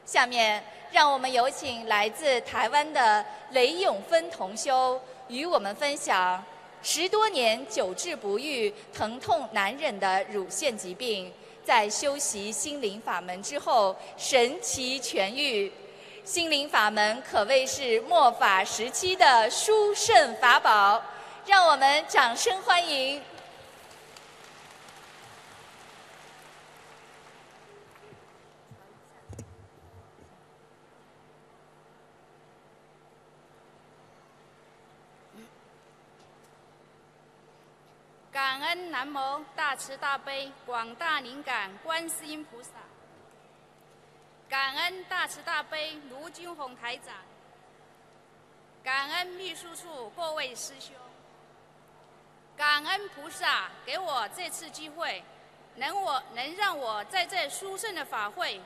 下面，让我们有请来自台湾的雷永芬同修与我们分享10多年久治不愈、疼痛难忍的乳腺疾病，在修习心灵法门之后神奇痊愈。心灵法门可谓是末法时期的殊胜法宝，让我们掌声欢迎。 感恩南无大慈大悲广大灵感观世音菩萨，感恩大慈大悲卢军宏台长，感恩秘书处各位师兄，感恩菩萨给我这次机会，能让我在这殊胜的法会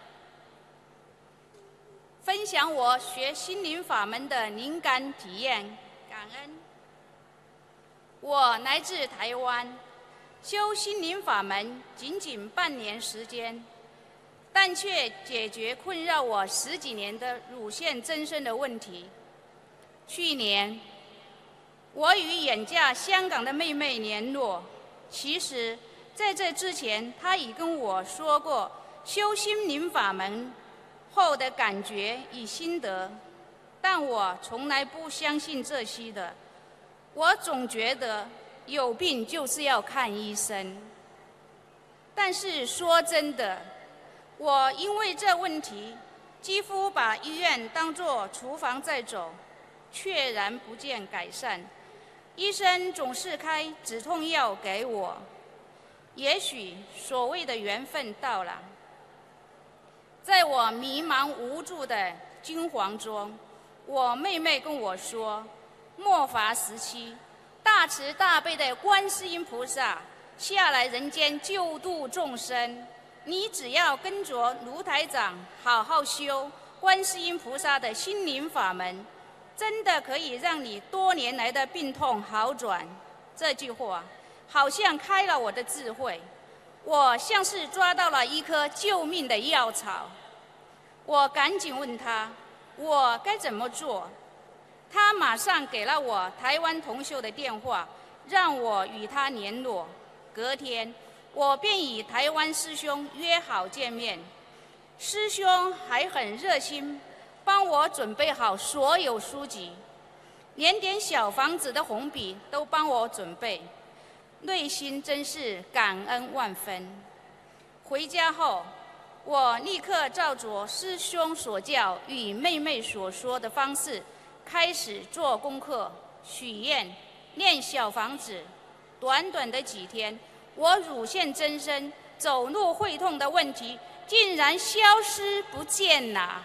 分享我学心灵法门的灵感体验，感恩。我来自台湾，修心灵法门仅半年时间，但却解决困扰我10几年的乳腺增生的问题。去年，我与远嫁香港的妹妹联络，其实在这之前，她已跟我说过修心灵法门后的感觉与心得，但我从来不相信这些的。我总觉得有病就是要看医生，但是说真的，我因为这问题，几乎把医院当作厨房在走，却然不见改善。医生总是开止痛药给我，也许所谓的缘分到了。在我迷茫无助的惊惶中，我妹妹跟我说，末法时期，大慈大悲的观世音菩萨下来人间救度众生，你只要跟着卢台长好好修观世音菩萨的心灵法门，真的可以让你多年来的病痛好转。这句话好像开了我的智慧，我像是抓到了一颗救命的药草。我赶紧问他，我该怎么做？他马上给了我台湾同修的电话，让我与他联络。隔天，我便与台湾师兄约好见面。师兄还很热心，帮我准备好所有书籍，连点小房子的红笔都帮我准备，内心真是感恩万分。回家后，我立刻照着师兄所教与妹妹所说的方式，开始做功课、许愿、念小房子。短短的几天，我乳腺增生、走路会痛的问题竟然消失不见了。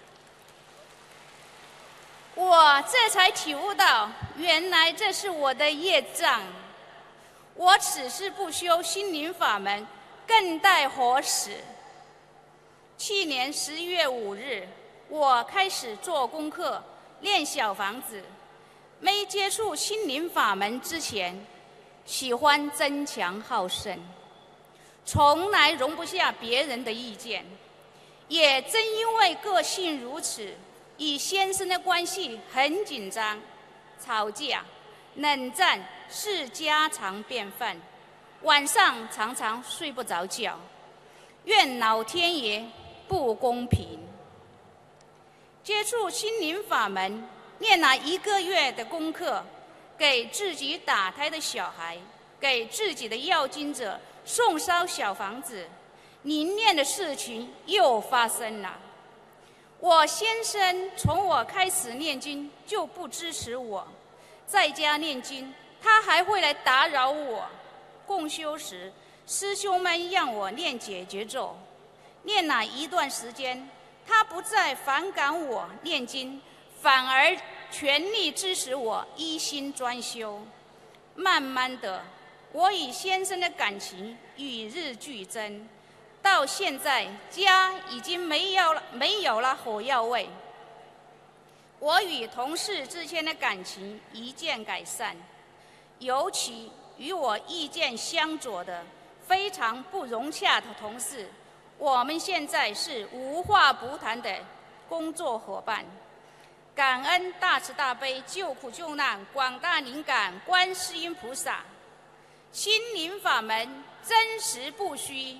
我这才体悟到，原来这是我的业障。我此事不修心灵法门，更待何时？去年11月5日，我开始做功课，练小房子。没接触心灵法门之前，喜欢争强好胜，从来容不下别人的意见。也正因为个性如此，与先生的关系很紧张，吵架、冷战是家常便饭，晚上常常睡不着觉，怨老天爷不公平。接触心灵法门，念了1个月的功课，给自己打胎的小孩，给自己的要经者送烧小房子，灵验的事情又发生了。我先生从我开始念经就不支持我，在家念经他还会来打扰我。共修时，师兄们让我念解结咒，念了一段时间，他不再反感我念经，反而全力支持我一心专修。慢慢的，我与先生的感情与日俱增，到现在家已经没有了火药味。我与同事之间的感情一渐改善，尤其与我意见相左的非常不融洽的同事， 我们现在是无话不谈的工作伙伴。感恩大慈大悲救苦救难广大灵感观世音菩萨，心灵法门真实不虚。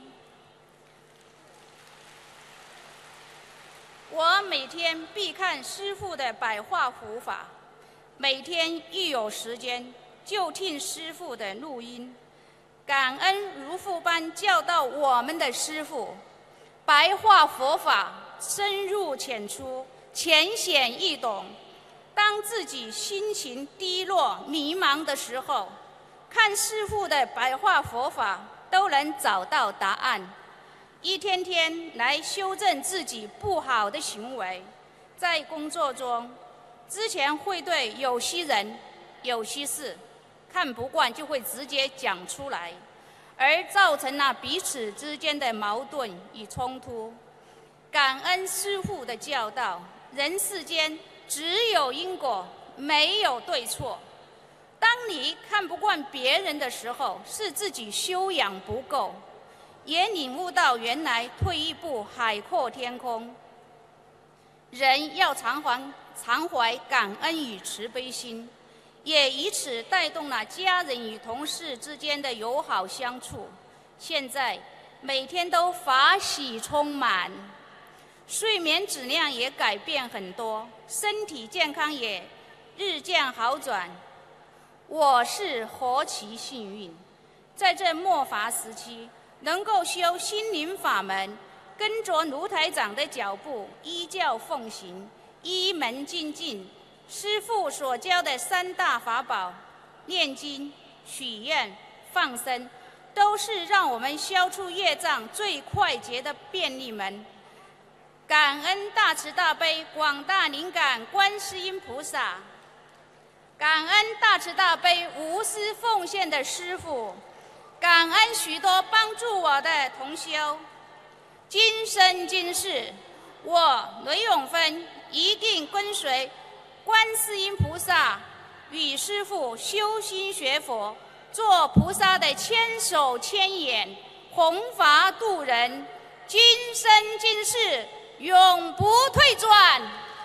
我每天必看师父的白话佛法，每天一有时间就听师父的录音。感恩如父般教导我们的师父，白话佛法深入浅出，浅显易懂。当自己心情低落、迷茫的时候，看师父的白话佛法，都能找到答案。一天天来修正自己不好的行为。在工作中，之前会对有些人、有些事看不惯，就会直接讲出来，而造成了彼此之间的矛盾与冲突。感恩师父的教导，人世间只有因果，没有对错。当你看不惯别人的时候，是自己修养不够，也领悟到原来退一步海阔天空。人要常怀感恩与慈悲心，也以此带动了家人与同事之间的友好相处。现在每天都法喜充满，睡眠质量也改变很多，身体健康也日渐好转。我是何其幸运，在这末法时期能够修心灵法门，跟着卢台长的脚步，依教奉行，一门精进。师父所教的三大法宝——念经、许愿、放生，都是让我们消除业障最快捷的便利门。感恩大慈大悲广大灵感观世音菩萨，感恩大慈大悲无私奉献的师父，感恩许多帮助我的同修。今生今世，我雷永芬一定跟随观世音菩萨与师父修心学佛，做菩萨的千手千眼，弘法度人，今生今世永不退转。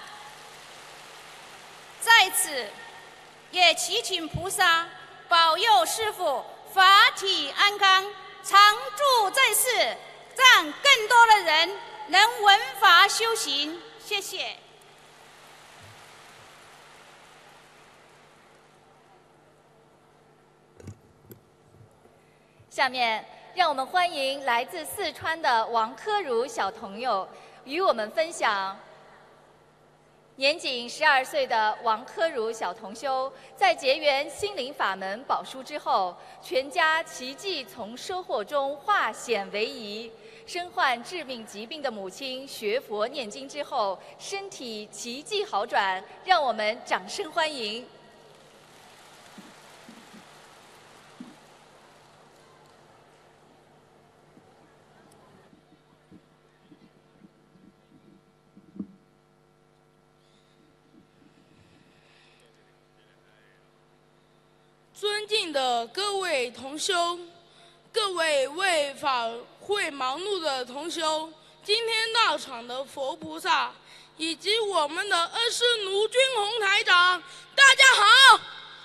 在此也祈请菩萨保佑师父法体安康，常住在世，让更多的人能闻法修行。谢谢。 下面让我们欢迎来自四川的王科如小朋友与我们分享。年仅12岁的王科如小同修，在结缘心灵法门宝书之后，全家奇迹从收获中化险为夷。身患致命疾病的母亲学佛念经之后，身体奇迹好转，让我们掌声欢迎。 尊敬的各位同修，各位为法会忙碌的同修，今天到场的佛菩萨，以及我们的恩师卢军宏台长，大家好！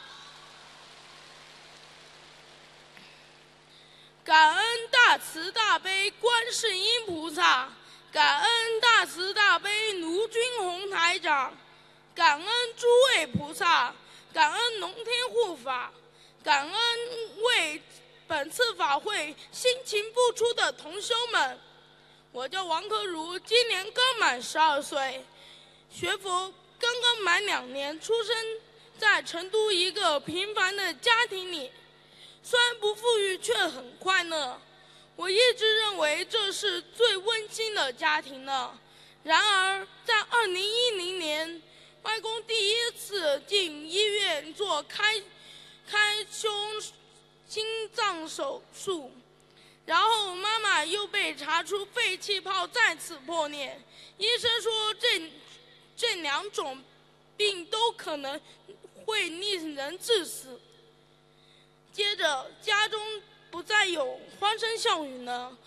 感恩大慈大悲观世音菩萨，感恩大慈大悲卢军宏台长，感恩诸位菩萨，感恩龙天护法，感恩为本次法会辛勤付出的同修们。我叫王科如，今年刚满12岁，学佛刚刚满2年，出生在成都一个平凡的家庭里，虽然不富裕，却很快乐。我一直认为这是最温馨的家庭了。然而，在2010年，外公第一次进医院做开胸心脏手术，然后妈妈又被查出肺气泡再次破裂，医生说这2种病都可能会令人致死。接着家中不再有欢声笑语了，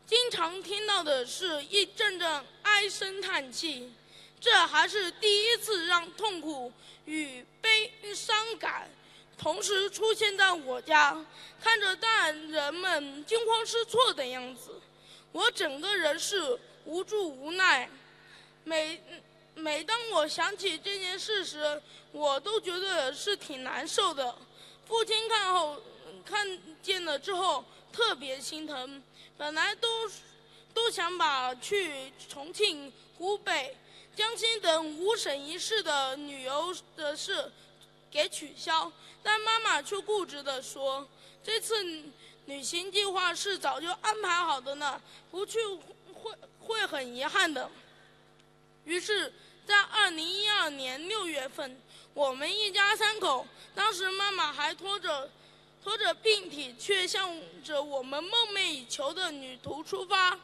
经常听到的是一阵阵唉声叹气，这还是第一次让痛苦与悲伤感同时出现在我家。看着大人们惊慌失措的样子，我整个人是无助无奈。每当我想起这件事时，我都觉得是挺难受的。父亲看见了之后特别心疼，本来都想把去重庆、湖北、江西等5省1市的旅游的事给取消，但妈妈却固执地说，这次旅行计划是早就安排好的呢，不去会很遗憾的。于是在2012年6月份，我们一家3口，当时妈妈还拖着病体，却向着我们梦寐以求的旅途出发。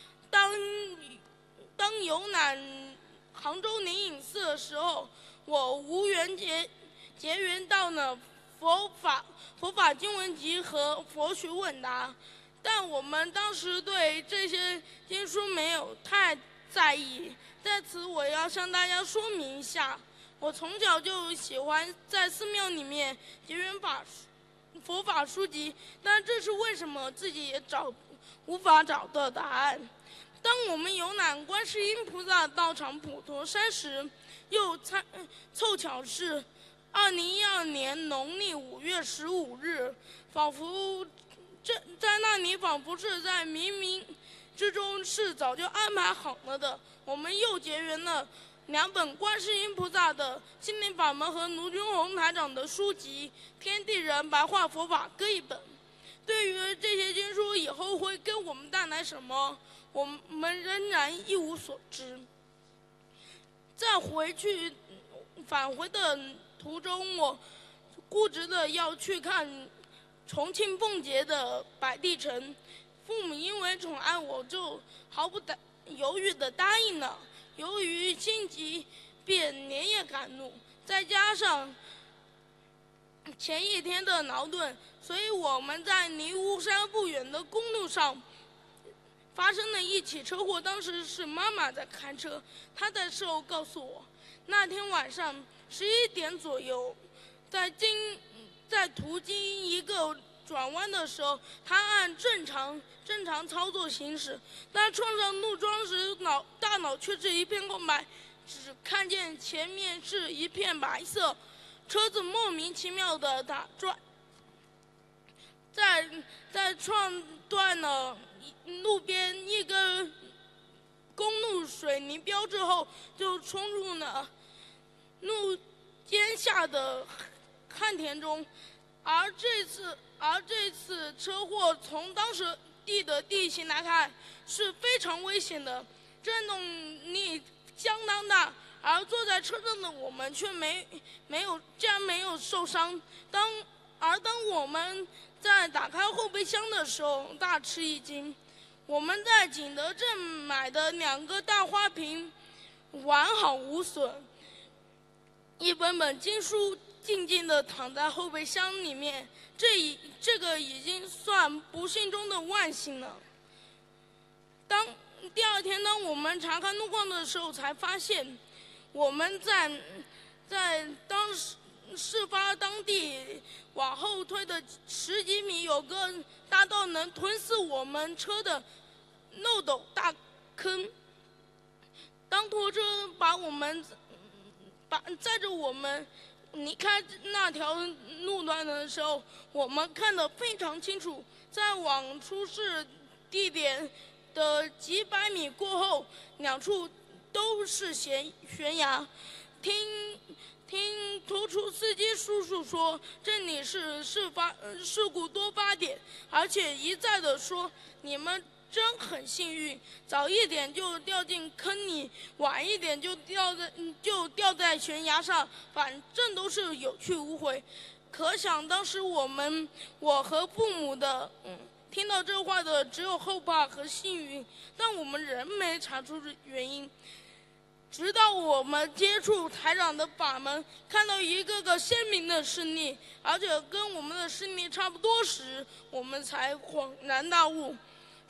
当游览杭州灵隐寺的时候，我无缘结缘到了佛法经文集和佛学问答，但我们当时对这些经书没有太在意。在此我要向大家说明一下，我从小就喜欢在寺庙里面结缘佛法书籍，但这是为什么自己也无法找到答案。当我们游览观世音菩萨道场普陀山时，又凑巧是2012年农历5月15日，在那里仿佛是在冥冥之中是早就安排好了的。我们又结缘了2本观世音菩萨的心灵法门和卢军宏台长的书籍《天地人白话佛法》各1本。对于这些经书以后会给我们带来什么，我们仍然一无所知。在返回的途中，我固执的要去看重庆奉节的摆地城，父母因为宠爱我，就毫不犹豫地答应了。由于心急，便连夜赶路，再加上前一天的劳顿，所以我们在离巫山不远的公路上发生了一起车祸。当时是妈妈在开车，她在事后告诉我，那天晚上11点左右，在途经一个转弯的时候，他按正常操作行驶，但撞上路桩时，大脑却是一片空白，只看见前面是一片白色，车子莫名其妙的打转，在撞断了路边一根公路水泥标志后，就冲入了路肩下的旱田中。而这次车祸从当时的地形来看是非常危险的，震动力相当大，而坐在车上的我们却竟然没有受伤。当我们在打开后备箱的时候，大吃一惊，我们在景德镇买的2个大花瓶完好无损，一本本经书静静地躺在后备箱里面，这个已经算不幸中的万幸了。第二天，当我们查看路况的时候，才发现我们在事发当地往后推的10几米，有个大到能吞噬我们车的漏斗大坑。当拖车载着我们离开那条路段的时候，我们看得非常清楚，在往出事地点的几百米过后，2处都是悬崖。听拖车司机叔叔说，这里是事故多发点，而且一再的说，你们真很幸运，早一点就掉进坑里，晚一点就掉在悬崖上，反正都是有去无回。可想当时我和父母的听到这话的只有后怕和幸运，但我们仍没查出原因。直到我们接触台长的法门，看到一个个鲜明的事例，而且跟我们的事例差不多时，我们才恍然大悟。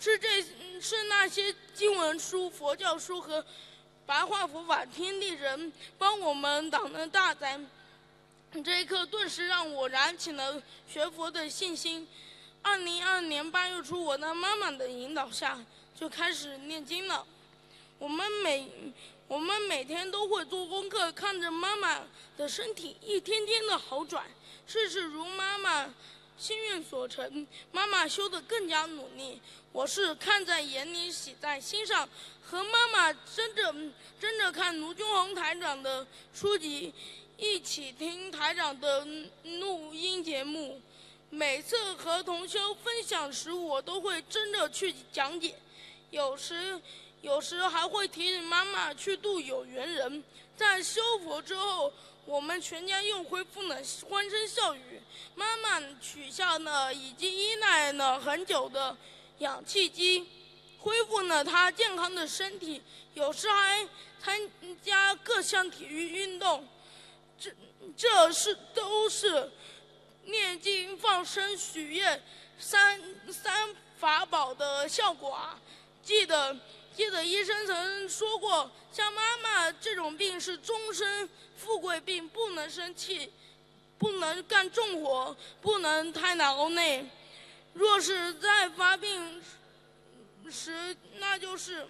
是那些经文书、佛教书和白话佛法天地人帮我们挡了大灾。这一刻顿时让我燃起了学佛的信心。2022年8月初，我在妈妈的引导下就开始念经了。我们每天都会做功课，看着妈妈的身体一天天的好转，事事如妈妈心愿所成，妈妈修得更加努力。我是看在眼里，喜在心上，和妈妈争着看卢军宏台长的书籍，一起听台长的录音节目。每次和同修分享时，我都会争着去讲解，有时还会提醒妈妈去度有缘人。在修佛之后，我们全家又恢复了欢声笑语。妈妈取下了已经依赖了很久的氧气机，恢复了她健康的身体，有时还参加各项体育运动。这都是念经、放生、许愿三法宝的效果啊！记得医生曾说过，像妈妈这种病是终身富贵病，不能生气，不能干重活，不能太劳累。若是在发病时，那就是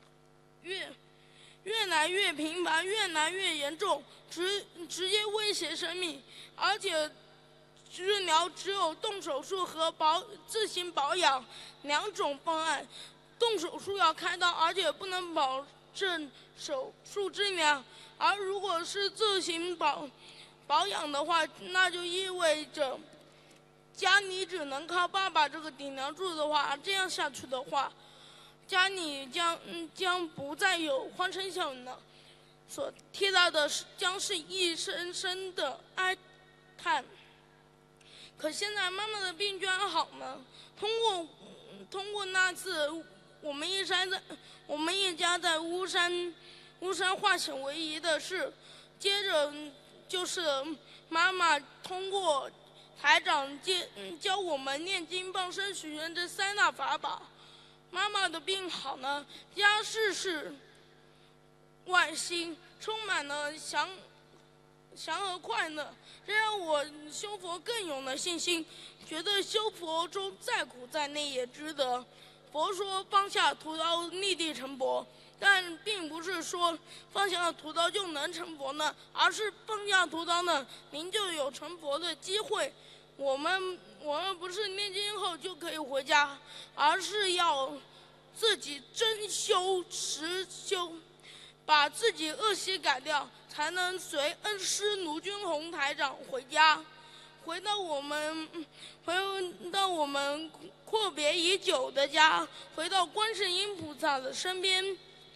越来越频繁，越来越严重，直接威胁生命。而且治疗只有动手术和自行保养两种方案。动手术要开刀，而且不能保证手术质量。而如果是自行保养的话，那就意味着家里只能靠爸爸这个顶梁柱的话，这样下去的话，家里将不再有欢声笑语了，所替代的将是一声声的哀叹。可现在妈妈的病居然好了，通过那次我们一家在巫山化险为夷的事，接着就是妈妈通过台长教我们念经、放生、许愿这三大法宝，妈妈的病好了，家事事万兴，充满了祥和快乐，这让我修佛更有了信心，觉得修佛中再苦再累也值得。佛说放下屠刀，立地成佛，但并不是说放下了屠刀就能成佛呢，而是放下屠刀呢，您就有成佛的机会。我们不是念经后就可以回家，而是要自己真修实修，把自己恶习改掉，才能随恩师卢军宏台长回家，回到我们阔别已久的家，回到观世音菩萨的身边。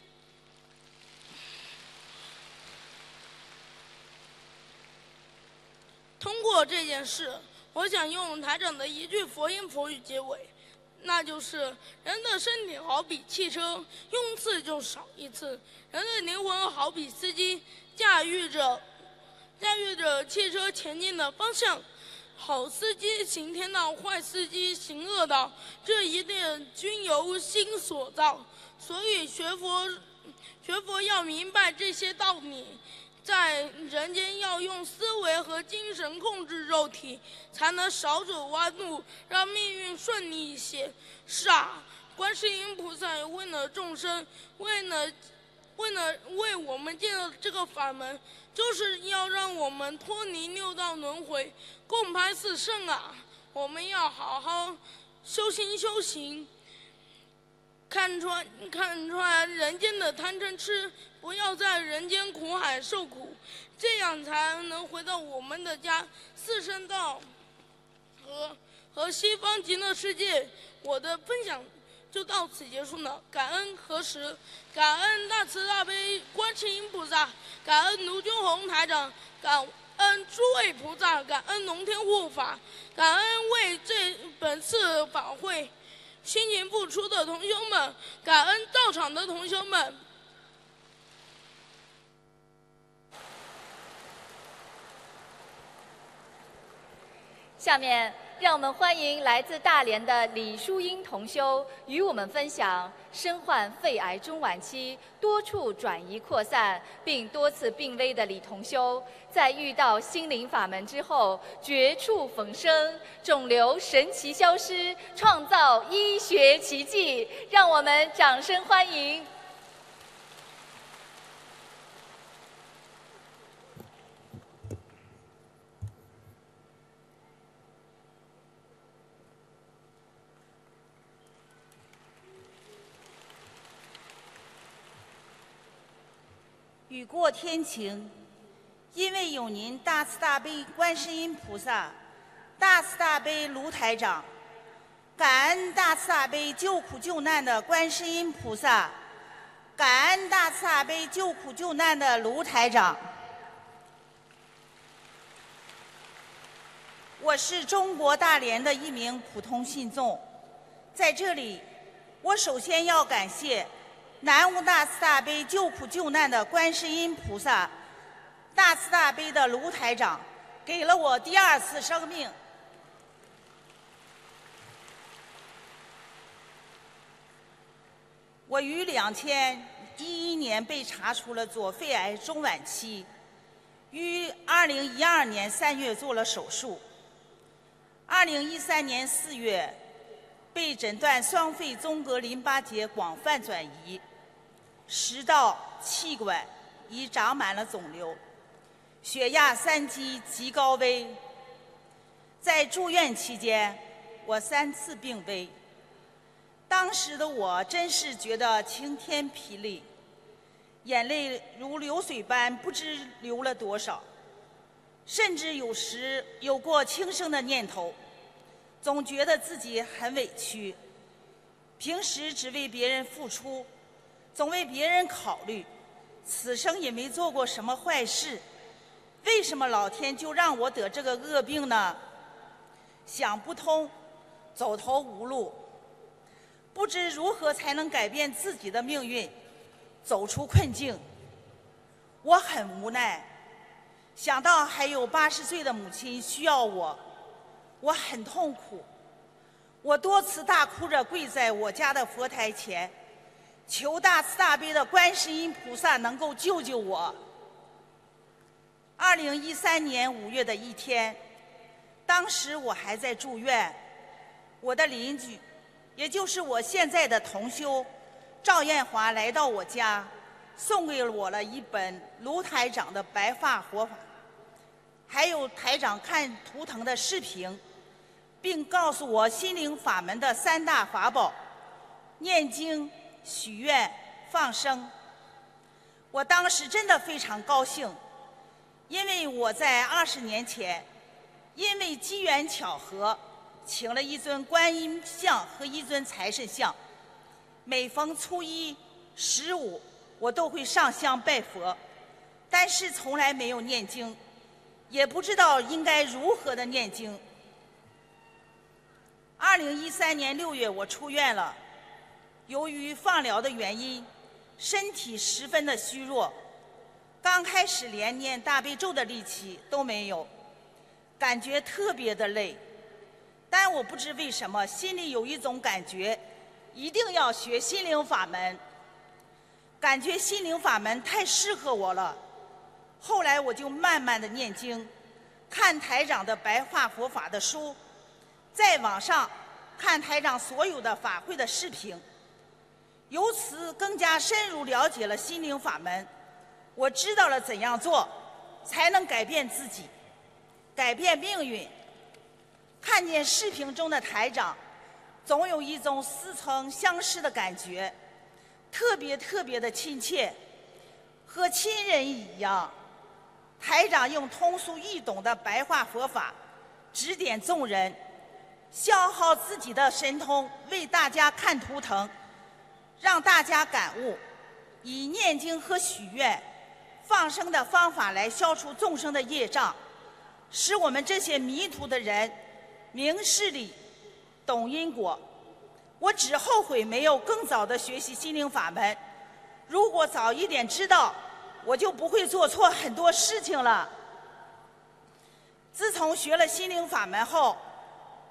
通过这件事，我想用台长的一句佛言佛语结尾，那就是人的身体好比汽车，用次就少一次；人的灵魂好比司机，驾驭着汽车前进的方向。好司机行天道，坏司机行恶道，这一切均由心所造。所以学佛要明白这些道理，在人间要用思维和精神控制肉体，才能少走弯路，让命运顺利一些。是啊，观世音菩萨为了众生，为我们建了这个法门，就是要让我们脱离六道轮回，共攀四圣啊！我们要好好修行，看穿人间的贪嗔痴，不要在人间苦海受苦，这样才能回到我们的家四圣道和西方极乐世界。我的分享就到此结束了，感恩何时，感恩大慈大悲观世音菩萨，感恩卢军宏台长，感恩诸位菩萨，感恩龙天护法，感恩为本次法会辛勤付出的同修们，感恩到场的同修们。 下面让我们欢迎来自大连的李淑英同修与我们分享身患肺癌中晚期、多处转移扩散并多次病危的李同修，在遇到心灵法门之后，绝处逢生，肿瘤神奇消失，创造医学奇迹。让我们掌声欢迎。 雨过天晴，因为有您大慈大悲观世音菩萨、大慈大悲卢台长，感恩大慈大悲救苦救难的观世音菩萨，感恩大慈大悲救苦救难的卢台长。我是中国大连的一名普通信众，在这里，我首先要感谢南无大慈大悲救苦救难的观世音菩萨、大慈大悲的卢台长，给了我第二次生命。我于2011年被查出了左肺癌中晚期，于2012年3月做了手术，2013年4月被诊断双肺中隔淋巴结广泛转移。食道、气管已长满了肿瘤，血压3级极高危。在住院期间，我3次病危。当时的我真是觉得晴天霹雳，眼泪如流水般不知流了多少，甚至有时有过轻生的念头，总觉得自己很委屈。平时只为别人付出，总为别人考虑，此生也没做过什么坏事，为什么老天就让我得这个恶病呢？想不通，走投无路，不知如何才能改变自己的命运，走出困境。我很无奈，想到还有80岁的母亲需要我，我很痛苦。我多次大哭着跪在我家的佛台前，求大慈大悲的观世音菩萨能够救救我。2013年5月的一天，当时我还在住院，我的邻居，也就是我现在的同修赵艳华来到我家，送给我了一本卢台长的白发活法，还有台长看图腾的视频，并告诉我心灵法门的3大法宝：念经、许愿、放生。我当时真的非常高兴，因为我在20年前因为机缘巧合请了一尊观音像和一尊财神像，每逢初1、15我都会上香拜佛，但是从来没有念经，也不知道应该如何的念经。2013年6月我出院了，由于放疗的原因，身体十分的虚弱，刚开始连念大悲咒的力气都没有，感觉特别的累。但我不知为什么心里有一种感觉，一定要学心灵法门，感觉心灵法门太适合我了。后来我就慢慢的念经，看台长的白话佛法的书，在网上看台长所有的法会的视频，由此更加深入了解了心灵法门。我知道了怎样做才能改变自己，改变命运。看见视频中的台长，总有一种似曾相识的感觉，特别的亲切，和亲人一样。台长用通俗易懂的白话佛法指点众人，消耗自己的神通为大家看图腾，让大家感悟，以念经和许愿、放生的方法来消除众生的业障，使我们这些迷途的人明事理，懂因果。我只后悔没有更早的学习心灵法门，如果早一点知道，我就不会做错很多事情了。自从学了心灵法门后，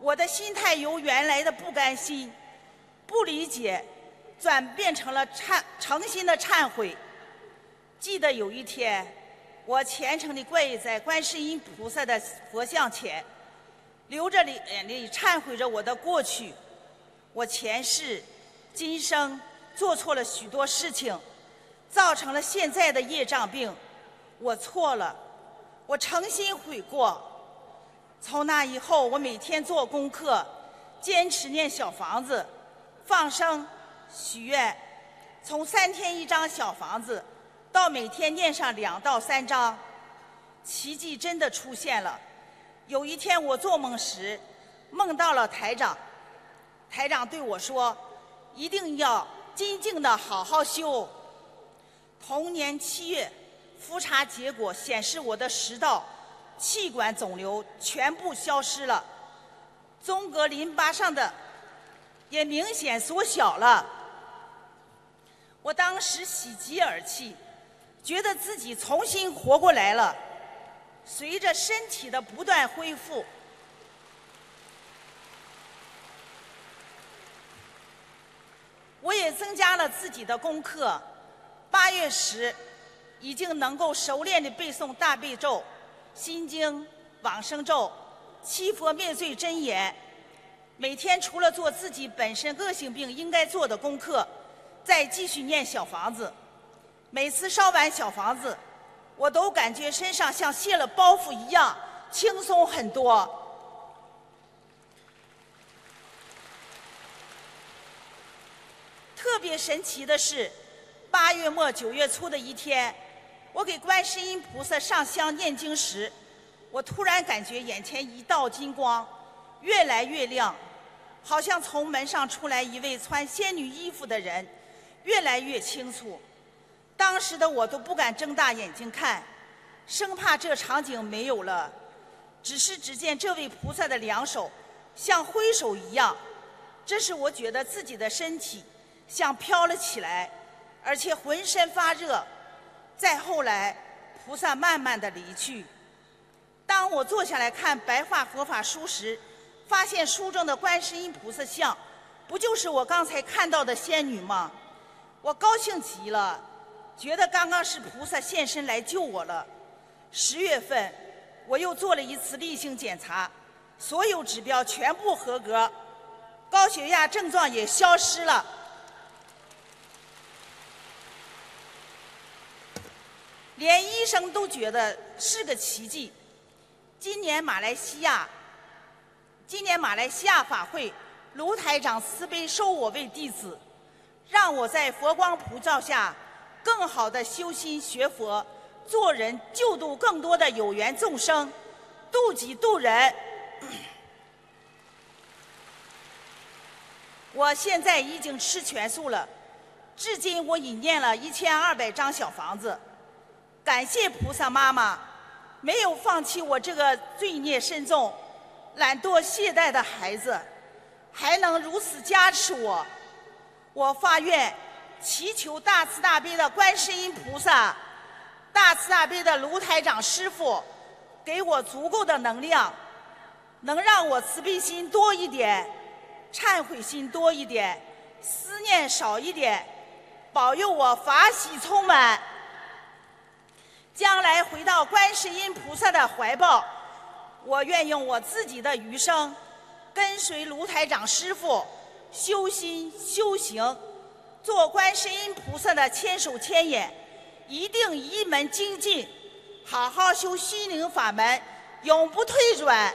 我的心态由原来的不甘心、不理解，转变成了诚心的忏悔。记得有一天，我虔诚地跪在观世音菩萨的佛像前，流着眼泪忏悔着我的过去。我前世、今生做错了许多事情，造成了现在的业障病。我错了，我诚心悔过。从那以后，我每天做功课，坚持念小房子、放生、许愿，从3天1张小房子到每天念上2到3张，奇迹真的出现了。有一天我做梦时，梦到了台长，台长对我说：“一定要精进的好好修。”同年7月，复查结果显示我的食道、气管肿瘤全部消失了，中隔淋巴上的也明显缩小了。我当时喜极而泣，觉得自己重新活过来了。随着身体的不断恢复，我也增加了自己的功课。8月时，已经能够熟练地背诵大悲咒、心经、往生咒、七佛灭罪真言。每天除了做自己本身个性病应该做的功课，再继续念小房子。每次烧完小房子，我都感觉身上像卸了包袱一样轻松很多。特别神奇的是，8月末9月初的一天，我给观世音菩萨上香念经时，我突然感觉眼前一道金光越来越亮，好像从门上出来一位穿仙女衣服的人，越来越清楚。当时的我都不敢睁大眼睛看，生怕这场景没有了。只见这位菩萨的2手像挥手一样，这时我觉得自己的身体像飘了起来，而且浑身发热。再后来，菩萨慢慢地离去。当我坐下来看白话佛法书时，发现书中的观世音菩萨像，不就是我刚才看到的仙女吗？我高兴极了，觉得刚刚是菩萨现身来救我了。10月份，我又做了一次例行检查，所有指标全部合格，高血压症状也消失了。连医生都觉得是个奇迹。今年马来西亚法会，卢台长慈悲收我为弟子，让我在佛光普照下更好的修心学佛，做人救度更多的有缘众生，度己度人。我现在已经吃全素了，至今我已念了1200张小房子。感谢菩萨妈妈，没有放弃我这个罪孽深重、懒惰懈怠的孩子，还能如此加持我。我发愿祈求大慈大悲的观世音菩萨、大慈大悲的卢台长师父，给我足够的能量，能让我慈悲心多一点，忏悔心多一点，思念少一点，保佑我法喜充满，将来回到观世音菩萨的怀抱。我愿用我自己的余生，跟随卢台长师父修心修行，做观世音菩萨的千手千眼，一定一门精进，好好修心灵法门，永不退转。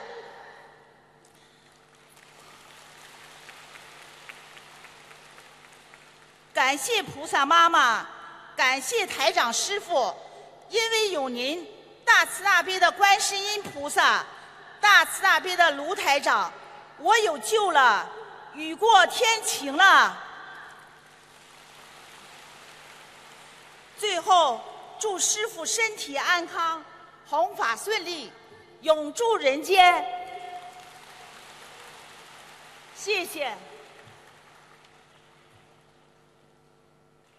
感谢菩萨妈妈，感谢台长师父，因为有您，大慈大悲的观世音菩萨，大慈大悲的卢台长，我有救了，雨过天晴了。最后，祝师父身体安康，弘法顺利，永驻人间。谢谢。